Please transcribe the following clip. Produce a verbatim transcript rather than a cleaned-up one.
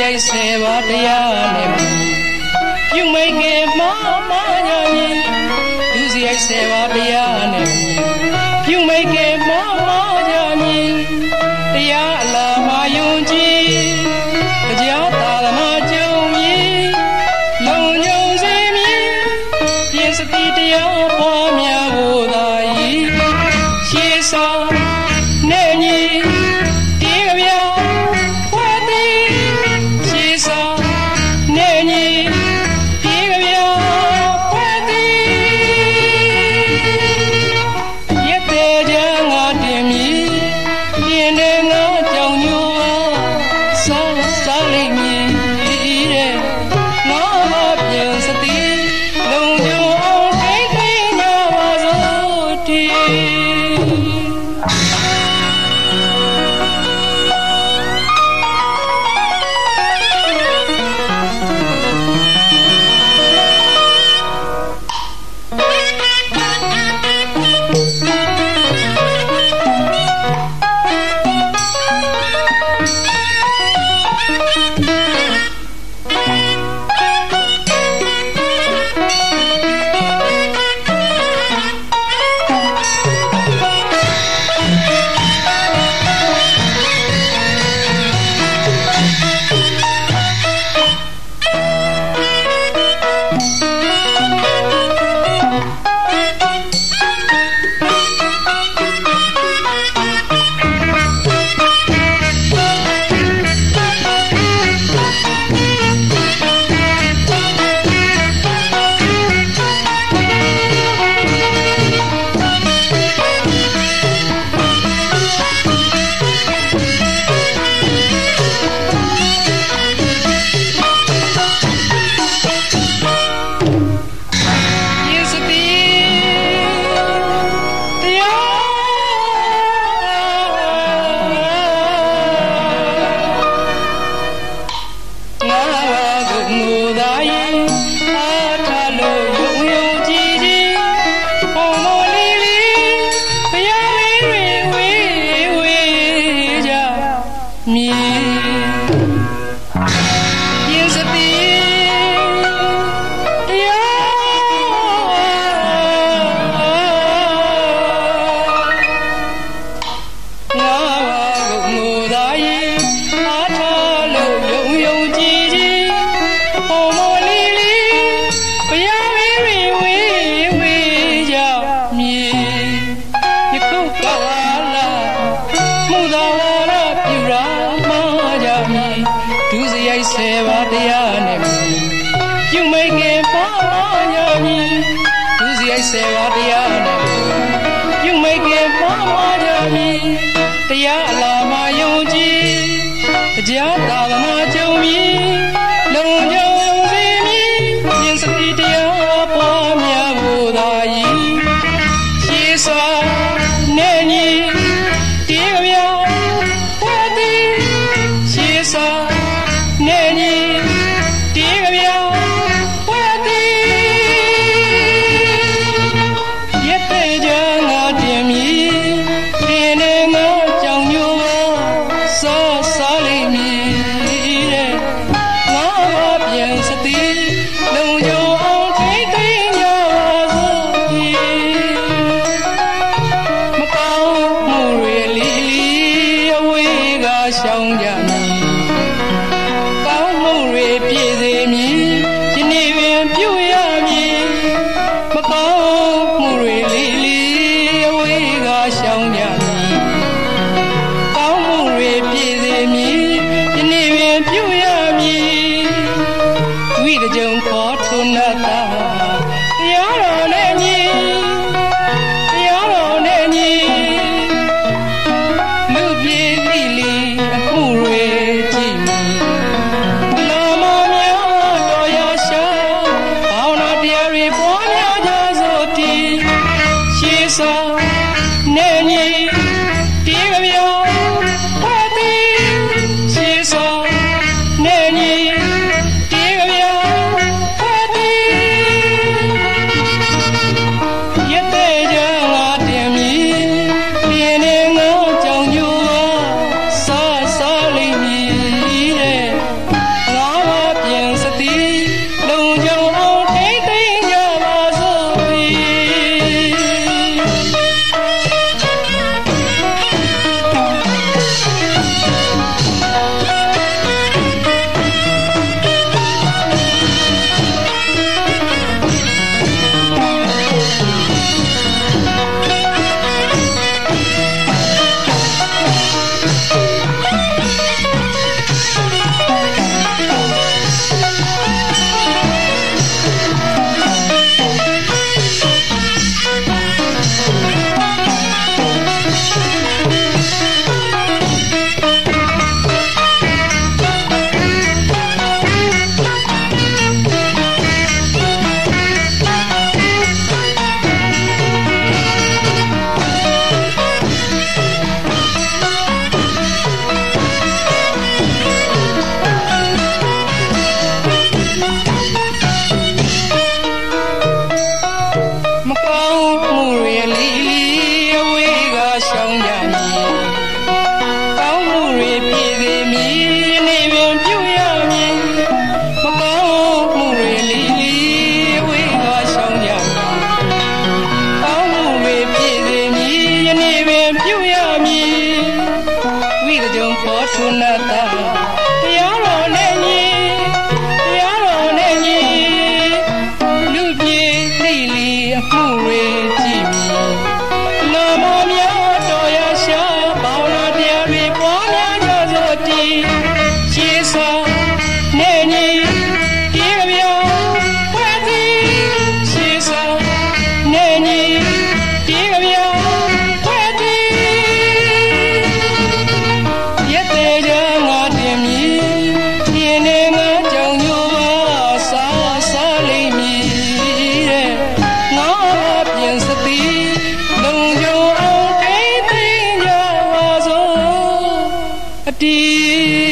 ရိုက်ဆယ်ပါးတရားနဲ့ပြုမိတ်ကေမမညာညီဒုစရိုက်ဆယ်ပါးတရားနဲ့ပြုမိတ်ကေမမညာညီတရားအလားမယုံကြည်တရားသာသနာကြုံမြည်လုံညုံစေမြည်ပြင်စတိတရားပွားများဖို့သာဤရှေးဆောင်နေညီတရားအလားမယုံကြည်တရားသာသနာကြုံမြည်လုံခြုံစေမြည်ပြင်စတိတရားပွားများဖို့သာဤရှေးစွာနေညီတရားမြတ်ဝတ်သည်ရှေးစွာနေညီတရားမြတ်ဝတ်သည်ရတဲ့ကြငါတင်မြည်လူပြေလိလိအမှုတွေ Sunata Yarone ni Yarone ni Lupi Lili Mure Jimmy Nama Mia Toya Sha Paula Diari Pwana Jazoti Chisa Neni Kirvia Pati Chisa Neni Kirvia Pati Yete Janga Demi Tiene Nga Jang Yuva Sa Sa Limi Nga Pian Sati Nung Jo Ang Kai Ting Ja Wa So Ati